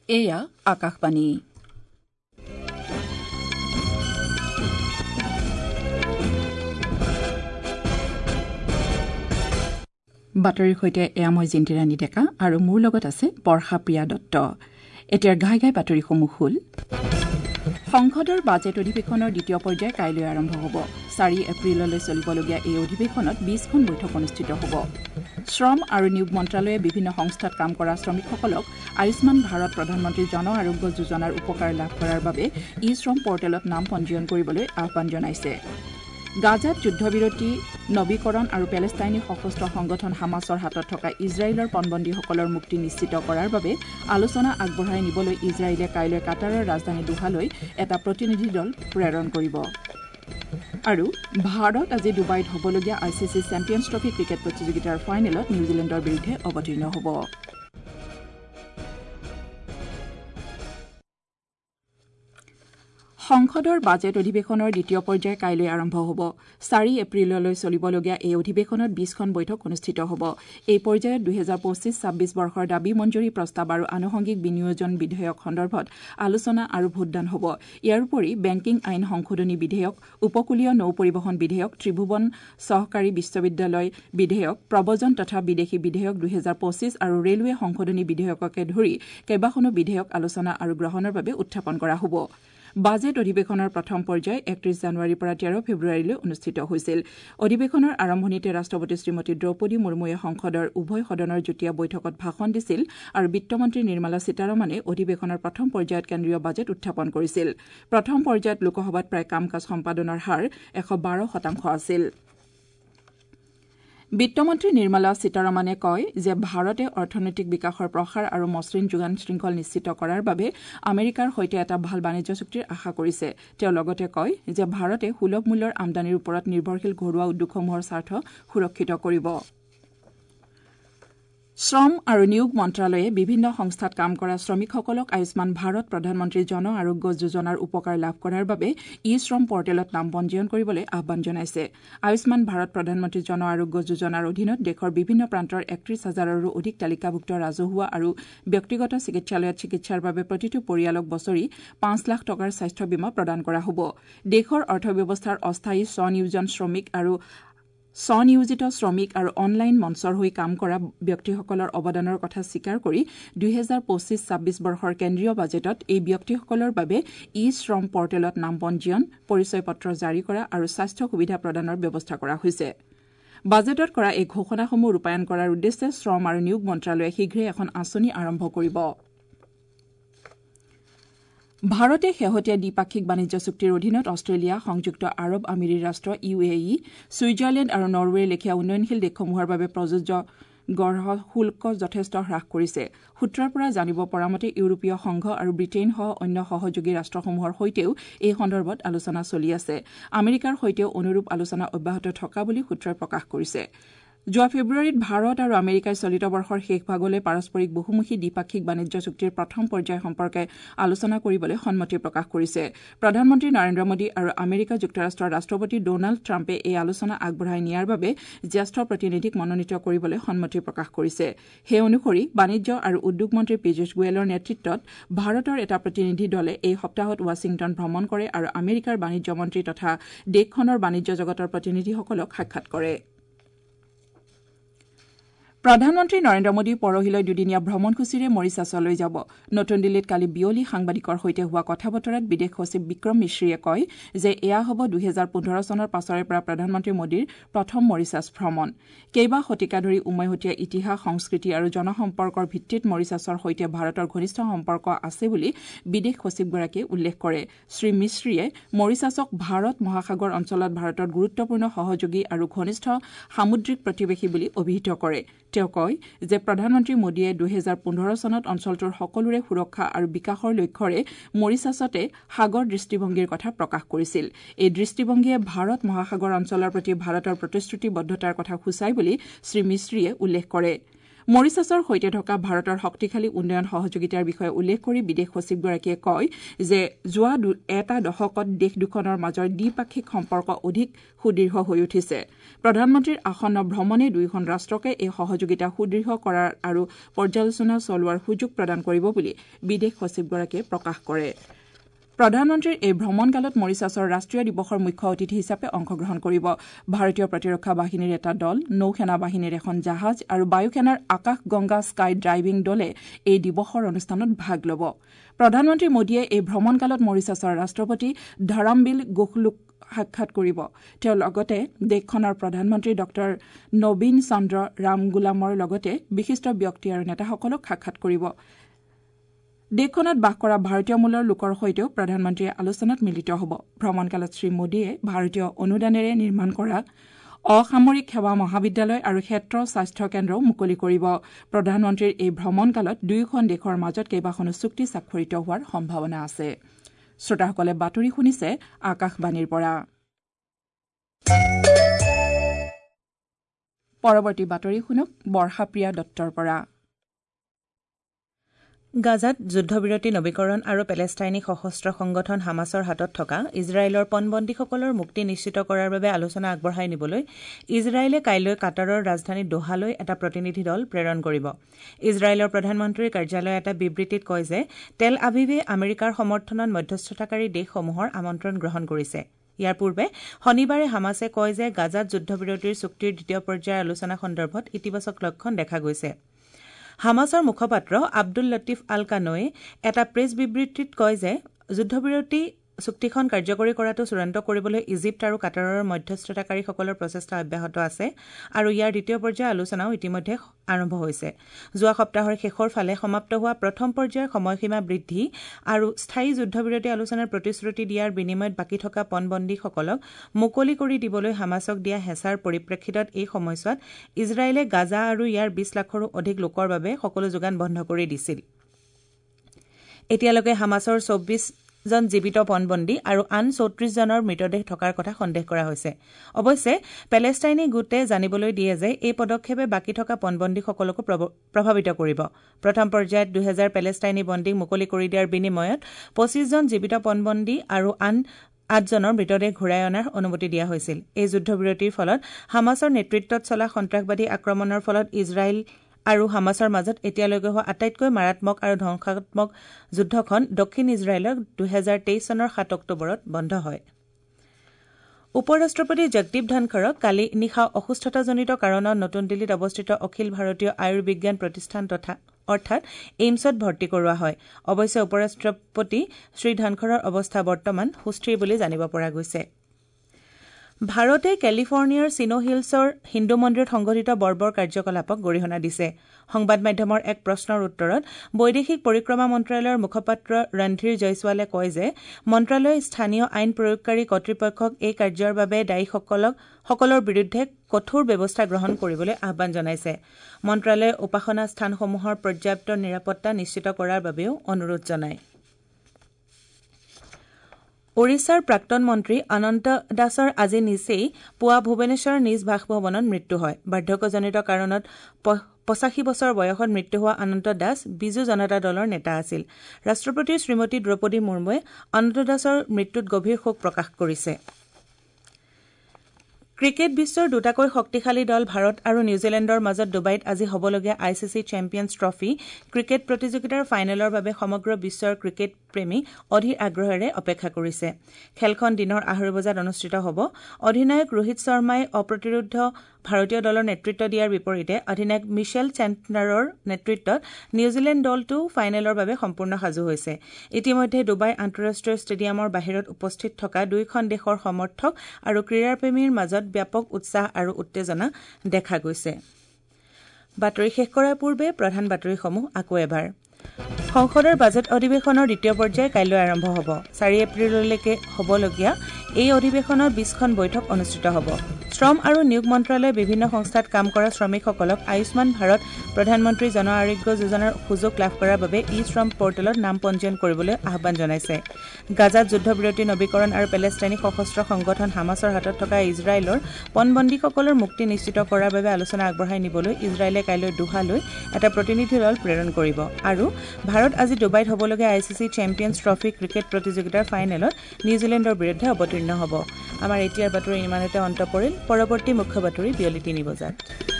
এয়া আকাশবাণী বাতৰিৰ সৈতে এয়া মই জিন্তিৰাণী ডেকা আৰু মোৰ লগত আছে বৰ্ষা প্ৰিয়া দত্ত। এতিয়াৰ ঘাই বাতৰিসমূহ হ'ল সংসদৰ বাজেট অধিৱেশনৰ দ্বিতীয় পৰ্যায় কাইলৈ আৰম্ভ হ'ব। 4 এপ্ৰিললৈ চলিবলগীয়া এই অধিৱেশনত 20খন বৈঠক অনুষ্ঠিত হ'ব। শ্ৰম আৰু নিয়োগ মন্ত্ৰালয়ে বিভিন্ন সংস্থাত কাম কৰা শ্ৰমিকসকলক আয়ুষ্মান ভাৰত প্ৰধানমন্ত্ৰী জন আৰোগ্য যোজনাৰ উপকাৰ লাভ কৰাৰ বাবে ই-শ্ৰম পৰ্টেলত নাম পঞ্জীয়ন কৰিবলৈ আহ্বান জনাইছে। গাজাত যুদ্ধবিৰতি নবীকৰণ আৰু পেলেষ্টাইনী সশস্ত্ৰ সংগঠন হামাছৰ হাতত থকা ইজৰাইলৰ পণবন্দীসকলৰ মুক্তি নিশ্চিত কৰাৰ বাবে আলোচনা আগবঢ়াই নিবলৈ ইজৰাইলে কাইলৈ কাটাৰৰ ৰাজধানী দোহালৈ এটা প্ৰতিনিধি দল প্ৰেৰণ কৰিব। আৰু ভাৰত আজি ডুবাইত হ'বলগীয়া ICC চেম্পিয়নছ ট্ৰফী ক্ৰিকেট প্ৰতিযোগিতাৰ ফাইনেলত নিউজিলেণ্ডৰ বিৰুদ্ধে অৱতীৰ্ণ হ'ব। সংসদৰ বাজেট অধিৱেশনৰ দ্বিতীয় পৰ্যায় কাইলৈ আৰম্ভ হ'ব। 4 এপ্ৰিললৈ চলিবলগীয়া এই অধিৱেশনত 20খন বৈঠক অনুষ্ঠিত হ'ব। এই পৰ্যায়ত 2025-26 বৰ্ষৰ দাবী মঞ্জুৰী প্ৰস্তাৱ আৰু আনুষংগিক বিনিয়োজন বিধেয়ক সন্দৰ্ভত আলোচনা আৰু ভোটদান হ'ব। ইয়াৰ উপৰি বেংকিং আইন সংশোধনী বিধেয়ক, উপকূলীয় নৌ পৰিবহণ বিধেয়ক, ত্ৰিভুৱন চহকাৰী বিশ্ববিদ্যালয় বিধেয়ক, প্ৰব্ৰজন তথা বিদেশী বিধেয়ক 2025 আৰু ৰেলৱে সংশোধনী বিধেয়ককে ধৰি কেইবাখনো বিধেয়ক আলোচনা আৰু গ্ৰহণৰ বাবে উত্থাপন কৰা হ'ব। বাজেট অধিৱেশনৰ প্ৰথম পৰ্যায় 31 জানুৱাৰীৰ পৰা 13 ফেব্ৰুৱাৰীলৈ অনুষ্ঠিত হৈছিল। অধিৱেশনৰ আৰম্ভণিতে ৰাষ্ট্ৰপতি শ্ৰীমতী দ্ৰৌপদী মুৰ্মুৱে সংসদৰ উভয় সদনৰ যুটীয়া বৈঠকত ভাষণ দিছিল আৰু বিত্তমন্ত্ৰী নিৰ্মলা সীতাৰমণে অধিৱেশনৰ প্ৰথম পৰ্যায়ত কেন্দ্ৰীয় বাজেট উত্থাপন কৰিছিল। প্ৰথম পৰ্যায়ত লোকসভাত প্ৰায় কাম কাজ সম্পাদনৰ হাৰ 112% আছিল। বিত্তমন্ত্ৰী নিৰ্মলা সীতাৰমণে কয় যে ভাৰতে অৰ্থনৈতিক বিকাশৰ প্ৰসাৰ আৰু মসৃণ যোগান শৃংখল নিশ্চিত কৰাৰ বাবে আমেৰিকাৰ সৈতে এটা ভাল বাণিজ্য চুক্তিৰ আশা কৰিছে। তেওঁ লগতে কয় যে ভাৰতে সুলভ মূল্যৰ আমদানিৰ ওপৰত নিৰ্ভৰশীল ঘৰুৱা উদ্যোগসমূহৰ স্বাৰ্থ সুৰক্ষিত কৰিব। শ্ৰম আৰু নিয়োগ মন্ত্ৰালয়ে বিভিন্ন সংস্থাত কাম কৰা শ্ৰমিকসকলক আয়ুষ্মান ভাৰত প্ৰধানমন্ত্ৰী জন আৰোগ্য যোজনাৰ উপকাৰ লাভ কৰাৰ বাবে ই-শ্ৰম পৰ্টেলত নাম পঞ্জীয়ন কৰিবলৈ আহ্বান জনাইছে। আয়ুষ্মান ভাৰত প্ৰধানমন্ত্ৰী জন আৰোগ্য যোজনাৰ অধীনত দেশৰ বিভিন্ন প্ৰান্তৰ 31,000ৰো অধিক তালিকাভুক্ত ৰাজহুৱা আৰু ব্যক্তিগত চিকিৎসালয়ত চিকিৎসাৰ বাবে প্ৰতিটো পৰিয়ালক বছৰি 5 লাখ টকাৰ স্বাস্থ্য বীমা প্ৰদান কৰা হ'ব। দেশৰ অৰ্থব্যৱস্থাৰ অস্থায়ী স্বনিয়োজিত শ্ৰমিক আৰু অনলাইন মঞ্চৰ হৈ কাম কৰা ব্যক্তিসকলৰ অৱদানৰ কথা স্বীকাৰ কৰি 2025-26 বৰ্ষৰ কেন্দ্ৰীয় বাজেটত এই ব্যক্তিসকলৰ বাবে ই-শ্ৰম পৰ্টেলত নাম পঞ্জীয়ন, পৰিচয় পত্ৰ জাৰি কৰা আৰু স্বাস্থ্য সুবিধা প্ৰদানৰ ব্যৱস্থা কৰা হৈছে। বাজেটত কৰা এই ঘোষণাসমূহ ৰূপায়ণ কৰাৰ উদ্দেশ্যে শ্ৰম আৰু নিয়োগ মন্ত্ৰালয়ে শীঘ্ৰেই এখন আঁচনি আৰম্ভ কৰিব। ভাৰতে শেহতীয়া দ্বিপাক্ষিক বাণিজ্য চুক্তিৰ অধীনত অষ্ট্ৰেলিয়া, সংযুক্ত আৰৱ আমিৰি ৰাষ্ট্ৰ UAE, ছুইজাৰলেণ্ড আৰু নৰৱেৰ লেখীয়া উন্নয়নশীল দেশসমূহৰ বাবে প্ৰযোজ্য গড় শুল্ক যথেষ্ট হ্ৰাস কৰিছে। সূত্ৰৰ পৰা জানিব পৰা মতে ইউৰোপীয় সংঘ আৰু ব্ৰিটেইনসহ অন্য সহযোগী ৰাষ্ট্ৰসমূহৰ সৈতেও এই সন্দৰ্ভত আলোচনা চলি আছে। আমেৰিকাৰ সৈতেও অনুৰূপ আলোচনা অব্যাহত থকা বুলি সূত্ৰই প্ৰকাশ কৰিছে। যোৱা ফেব্ৰুৱাৰীত ভাৰত আৰু আমেৰিকাই চলিত বৰ্ষৰ শেষ ভাগলৈ পাৰস্পৰিক বহুমুখী দ্বিপাক্ষিক বাণিজ্য চুক্তিৰ প্ৰথম পৰ্যায় সম্পৰ্কে আলোচনা কৰিবলৈ সন্মতি প্ৰকাশ কৰিছে। প্ৰধানমন্ত্ৰী নৰেন্দ্ৰ মোদী আৰু আমেৰিকা যুক্তৰাষ্ট্ৰৰ ৰাষ্ট্ৰপতি ডোনাল্ড ট্ৰাম্পে এই আলোচনা আগবঢ়াই নিয়াৰ বাবে জ্যেষ্ঠ প্ৰতিনিধিক মনোনীত কৰিবলৈ সন্মতি প্ৰকাশ কৰিছে। সেই অনুসৰি বাণিজ্য আৰু উদ্যোগ মন্ত্ৰী পীযুষ গোৱেলৰ নেতৃত্বত ভাৰতৰ এটা প্ৰতিনিধি দলে এই সপ্তাহত ৱাশ্বিংটন ভ্ৰমণ কৰে আৰু আমেৰিকাৰ বাণিজ্য মন্ত্ৰী তথা দেশখনৰ বাণিজ্য জগতৰ প্ৰতিনিধিসকলক সাক্ষাৎ কৰে। প্ৰধানমন্ত্ৰী নৰেন্দ্ৰ মোদী পৰহিলৈ দুদিনীয়া ভ্ৰমণসূচীৰে মৰিছাছলৈ যাব। নতুন দিল্লীত কালি বিয়লি সাংবাদিকৰ সৈতে হোৱা কথা বতৰাত বিদেশ সচিব বিক্ৰম মিশ্ৰীয়ে কয় যে এয়া হ'ব 2015 চনৰ পাছৰে পৰা প্ৰধানমন্ত্ৰী মোদীৰ প্ৰথম মৰিছাছ ভ্ৰমণ। কেইবা শতিকা ধৰি উমৈহতীয়া ইতিহাস, সংস্কৃতি আৰু জনসম্পৰ্কৰ ভিত্তিত মৰিছাছৰ সৈতে ভাৰতৰ ঘনিষ্ঠ সম্পৰ্ক আছে বুলি বিদেশ সচিবগৰাকীয়ে উল্লেখ কৰে। শ্ৰী মিশ্ৰীয়ে মৰিছাছক ভাৰত মহাসাগৰ অঞ্চলত ভাৰতৰ গুৰুত্বপূৰ্ণ সহযোগী আৰু ঘনিষ্ঠ সামুদ্ৰিক প্ৰতিবেশী বুলি অভিহিত কৰে। তেওঁ কয় যে প্ৰধানমন্ত্ৰী মোদীয়ে 2015 চনত অঞ্চলটোৰ সকলোৰে সুৰক্ষা আৰু বিকাশৰ লক্ষ্যৰে মৰিছাছতে সাগৰ দৃষ্টিভংগীৰ কথা প্ৰকাশ কৰিছিল। এই দৃষ্টিভংগীয়ে ভাৰত মহাসাগৰ অঞ্চলৰ প্ৰতি ভাৰতৰ প্ৰতিশ্ৰুতিবদ্ধতাৰ কথা সূচায় বুলি শ্ৰী মিশ্ৰীয়ে উল্লেখ কৰে। মৰিছাছৰ সৈতে থকা ভাৰতৰ শক্তিশালী উন্নয়ন সহযোগিতাৰ বিষয়ে উল্লেখ কৰি বিদেশ সচিবগৰাকীয়ে কয় যে যোৱা এটা দশকত দেশ দুখনৰ মাজৰ দ্বিপাক্ষিক সম্পৰ্ক অধিক সুদৃঢ় হৈ উঠিছে প্ৰধানমন্ত্ৰীৰ আসন্ন ভ্ৰমণে দুয়োখন ৰাষ্ট্ৰকে এই সহযোগিতা সুদৃঢ় কৰাৰ আৰু পৰ্যালোচনা চলোৱাৰ সুযোগ প্ৰদান কৰিব বুলি বিদেশ সচিবগৰাকীয়ে প্ৰকাশ কৰে প্ৰধানমন্ত্ৰীৰ এই ভ্ৰমণকালত মৰিছাছৰ ৰাষ্ট্ৰীয় দিৱসৰ মুখ্য অতিথি হিচাপে অংশগ্ৰহণ কৰিব ভাৰতীয় প্ৰতিৰক্ষা বাহিনীৰ এটা দল নৌসেনা বাহিনীৰ এখন জাহাজ আৰু বায়ুসেনাৰ আকাশ গংগা স্কাই ড্ৰাইভিং দলে এই দিৱসৰ অনুষ্ঠানত ভাগ ল'ব প্ৰধানমন্ত্ৰী মোদীয়ে এই ভ্ৰমণকালত মৰিছাছৰ ৰাষ্ট্ৰপতি ধৰমবিল গোখলুক সাক্ষাৎ কৰিব তেওঁ লগতে দেশখনৰ প্ৰধানমন্ত্ৰী ডক্টৰ নবীন চন্দ্ৰ ৰামগুলামৰ লগতে বিশিষ্ট ব্যক্তি আৰু নেতাসকলক সাক্ষাৎ কৰিব দেশখনত বাস কৰা ভাৰতীয় মূলৰ লোকৰ সৈতেও প্ৰধানমন্ত্ৰীয়ে আলোচনাত মিলিত হ'ব ভ্ৰমণকালত শ্ৰী মোদীয়ে ভাৰতীয় অনুদানেৰে নিৰ্মাণ কৰা অসামৰিক সেৱা মহাবিদ্যালয় আৰু ক্ষেত্ৰ স্বাস্থ্য কেন্দ্ৰও মুকলি কৰিব প্ৰধানমন্ত্ৰীৰ এই ভ্ৰমণকালত দুয়োখন দেশৰ মাজত কেইবাখনো চুক্তি স্বাক্ষৰিত হোৱাৰ সম্ভাৱনা আছে শ্ৰোতাসকলে বাতৰি শুনিছে আকাশবাণীৰ পৰা পৰৱৰ্তী বাতৰি শুনক বৰ্ষাপ্ৰিয়া দত্তৰ পৰা গাজাত যুদ্ধবিৰতি নৱীকৰণ আৰু পেলেষ্টাইনী সশস্ত্ৰ সংগঠন হামাছৰ হাতত থকা ইজৰাইলৰ পণবন্দীসকলৰ মুক্তি নিশ্চিত কৰাৰ বাবে আলোচনা আগবঢ়াই নিবলৈ ইজৰাইলে কাইলৈ কাটাৰৰ ৰাজধানী দোহালৈ এটা প্ৰতিনিধি দল প্ৰেৰণ কৰিব ইজৰাইলৰ প্ৰধানমন্ত্ৰীৰ কাৰ্যালয়ে এটা বিবৃতিত কয় যে টেল আভিভে আমেৰিকাৰ সমৰ্থনত মধ্যস্থতাকাৰী দেশসমূহৰ আমন্ত্ৰণ গ্ৰহণ কৰিছে ইয়াৰ পূৰ্বে শনিবাৰে হামাছে কয় যে গাজাত যুদ্ধবিৰতিৰ চুক্তিৰ দ্বিতীয় পৰ্যায়ৰ আলোচনা সন্দৰ্ভত ইতিবাচক লক্ষণ দেখা গৈছে হামাছৰ মুখপাত্ৰ আব্দুল লতিফ আল কানোৱে এটা প্ৰেছ বিবৃতিত কয় যে যুদ্ধবিৰতি চুক্তিখন কাৰ্যকৰী কৰাটো চূড়ান্ত কৰিবলৈ ইজিপ্ত আৰু কাটাৰৰ মধ্যস্থতাকাৰীসকলৰ প্ৰচেষ্টা অব্যাহত আছে আৰু ইয়াৰ দ্বিতীয় পৰ্যায়ৰ আলোচনাও ইতিমধ্যে আৰম্ভ হৈছে যোৱা সপ্তাহৰ শেষৰ ফালে সমাপ্ত হোৱা প্ৰথম পৰ্যায়ৰ সময়সীমা বৃদ্ধি আৰু স্থায়ী যুদ্ধবিৰতি আলোচনাৰ প্ৰতিশ্ৰুতি দিয়াৰ বিনিময়ত বাকী থকা পণবন্দীসকলক মুকলি কৰি দিবলৈ হামাছক দিয়া হেঁচাৰ পৰিপ্ৰেক্ষিতত এই সময়ছোৱাত ইজৰাইলে গাজা আৰু ইয়াৰ 20 লাখৰো অধিক লোকৰ বাবে সকলো যোগান বন্ধ কৰি দিছিল এতিয়ালৈকে হামাছৰ 24 জন জীৱিত পণবন্দী আৰু আন 34 জনৰ মৃতদেহ থকাৰ কথা সন্দেহ কৰা হৈছে অৱশ্যে পেলেষ্টাইনী গোটে জানিবলৈ দিয়ে যে এই পদক্ষেপে বাকী থকা পণবন্দীসকলকো প্ৰভাৱিত কৰিব প্ৰথম পৰ্যায়ত 2000 পেলেষ্টাইনী বন্দীক মুকলি কৰি দিয়াৰ বিনিময়ত 25 জন জীৱিত পণবন্দী আৰু আন 8 জনৰ মৃতদেহ ঘূৰাই অনাৰ অনুমতি দিয়া হৈছিল এই যুদ্ধবিৰতিৰ ফলত হামাছৰ নেতৃত্বত চলা সন্ত্ৰাসবাদী আক্ৰমণৰ ফলত ইজৰাইল আৰু হামাছৰ মাজত এতিয়ালৈকে হোৱা আটাইতকৈ মাৰাত্মক আৰু ধ্বংসাত্মক যুদ্ধখন দক্ষিণ ইজৰাইলৰ 2023 চনৰ 7 অক্টোবৰত বন্ধ হয় উপৰাষ্ট্ৰপতি জগদীপ ধনখড়ক কালি নিশা অসুস্থতাজনিত কাৰণত নতুন দিল্লীত অৱস্থিত অখিল ভাৰতীয় আয়ুৰ্বিজ্ঞান প্ৰতিষ্ঠান অৰ্থাৎ এইমছত ভৰ্তি কৰোৱা হয় অৱশ্যে উপৰাষ্ট্ৰপতি শ্ৰী ধনখড়ৰ অৱস্থা বৰ্তমান সুস্থিৰ বুলি জানিব পৰা গৈছে ভাৰতে কেলিফৰ্ণিয়াৰ চিনো হিলছৰ হিন্দু মন্দিৰত সংঘটিত বৰ্বৰ কাৰ্যকলাপক গৰিহণা দিছে সংবাদ মাধ্যমৰ এক প্ৰশ্নৰ উত্তৰত বৈদেশিক পৰিক্ৰমা মন্ত্ৰালয়ৰ মুখপাত্ৰ ৰণধীৰ জয়সৱালে কয় যে মন্ত্ৰালয়ে স্থানীয় আইন প্ৰয়োগকাৰী কৰ্তৃপক্ষক এই কাৰ্যৰ বাবে দায়ীসকলৰ বিৰুদ্ধে কঠোৰ ব্যৱস্থা গ্ৰহণ কৰিবলৈ আহ্বান জনাইছে মন্ত্ৰালয়ে উপাসনা স্থানসমূহৰ পৰ্যাপ্ত নিৰাপত্তা নিশ্চিত কৰাৰ বাবেও অনুৰোধ জনায় ওড়িশাৰ প্ৰাক্তন মন্ত্ৰী অনন্ত দাসৰ আজি নিচেই পুৱা ভুৱনেশ্বৰৰ নিজ বাসভৱনত মৃত্যু হয় বাৰ্ধক্যজনিত কাৰণত 85 বছৰ বয়সত মৃত্যু হোৱা অনন্ত দাস বিজু জনতা দলৰ নেতা আছিল ৰাষ্ট্ৰপতি শ্ৰীমতী দ্ৰৌপদী মুৰ্মুৱে অনন্ত দাসৰ মৃত্যুত গভীৰ শোক প্ৰকাশ কৰিছে ক্ৰিকেট বিশ্বৰ দুটাকৈ শক্তিশালী দল ভাৰত আৰু নিউজিলেণ্ডৰ মাজত ডুবাইত আজি হ'বলগীয়া আইচিচি চেম্পিয়নছ ট্ৰফী ক্ৰিকেট প্ৰতিযোগিতাৰ ফাইনেলৰ বাবে সমগ্ৰ বিশ্বৰ ক্ৰিকেট প্ৰেমী অধীৰ আগ্ৰহেৰে অপেক্ষা কৰিছে খেলখন দিনৰ 8 বজাত অনুষ্ঠিত হ'ব অধিনায়ক ৰোহিত শৰ্মাই অপ্ৰতিৰোধ ভাৰতীয় দলৰ নেতৃত্ব দিয়াৰ বিপৰীতে অধিনায়ক মিচেল চেণ্টনাৰৰ নেতৃত্বত নিউজিলেণ্ড দলটো ফাইনেলৰ বাবে সম্পূৰ্ণ সাজু হৈছে ইতিমধ্যে ডুবাই আন্তঃৰাষ্ট্ৰীয় ষ্টেডিয়ামৰ বাহিৰত উপস্থিত থকা দুয়োখন দেশৰ সমৰ্থক আৰু ক্ৰীড়াপ্ৰেমীৰ মাজত ব্যাপক উৎসাহ আৰু উত্তেজনা দেখা গৈছে বাতৰি শেষ কৰাৰ পূৰ্বে প্ৰধান বাতৰিসমূহ আকৌ এবাৰ সংসদৰ বাজেট অধিৱেশনৰ দ্বিতীয় পৰ্যায় কাইলৈ আৰম্ভ হ'ব 4 এপ্ৰিললৈকে হ'বলগীয়া এই অধিৱেশনত 20খন বৈঠক অনুষ্ঠিত হ'ব শ্ৰম আৰু নিয়োগ মন্ত্ৰালয়ে বিভিন্ন সংস্থাত কাম কৰা শ্ৰমিকসকলক আয়ুষ্মান ভাৰত প্ৰধানমন্ত্ৰী জন আৰোগ্য যোজনাৰ সুযোগ লাভ কৰাৰ বাবে শ্ৰম পৰ্টেলত নাম পঞ্জীয়ন কৰিবলৈ আহ্বান জনাইছে গাজাত যুদ্ধবিৰতি নৱীকৰণ আৰু পেলেষ্টাইনী সশস্ত্ৰ সংগঠন হামাছৰ হাতত থকা ইজৰাইলৰ পণবন্দীসকলৰ মুক্তি নিশ্চিত কৰাৰ বাবে আলোচনা আগবঢ়াই নিবলৈ ইজৰাইলে কাইলৈ দোহালৈ এটা প্ৰতিনিধি দল প্ৰেৰণ কৰিব আৰু ভাৰত আজি ডুবাইত হ'বলগীয়া ICC চেম্পিয়নছ ট্ৰফী ক্ৰিকেট প্ৰতিযোগিতাৰ ফাইনেলত নিউজিলেণ্ডৰ বিৰুদ্ধে অৱতীৰ্ণ হ'ব আমাৰ এতিয়াৰ বাতৰি ইমানতে অন্ত পৰিল পৰৱৰ্তী মুখ্য বাতৰি বিয়লি 3 বজাত